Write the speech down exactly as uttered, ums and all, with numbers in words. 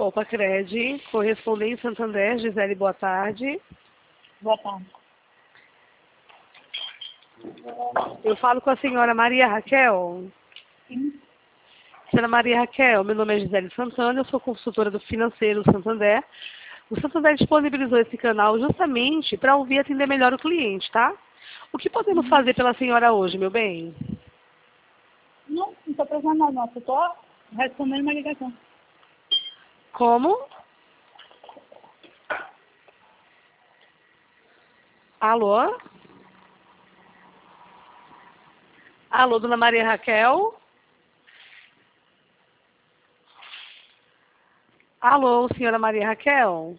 Copa Cred, correspondente Santander, Gisele, boa tarde. Boa tarde. Eu falo com a senhora Maria Raquel. Sim. Senhora Maria Raquel, meu nome é Gisele Santana, eu sou consultora do Financeiro Santander. O Santander disponibilizou esse canal justamente para ouvir e atender melhor o cliente, tá? O que podemos fazer pela senhora hoje, meu bem? Não, não estou precisando nada, não. Estou respondendo uma ligação. Como? Alô? Alô, dona Maria Raquel? Alô, senhora Maria Raquel?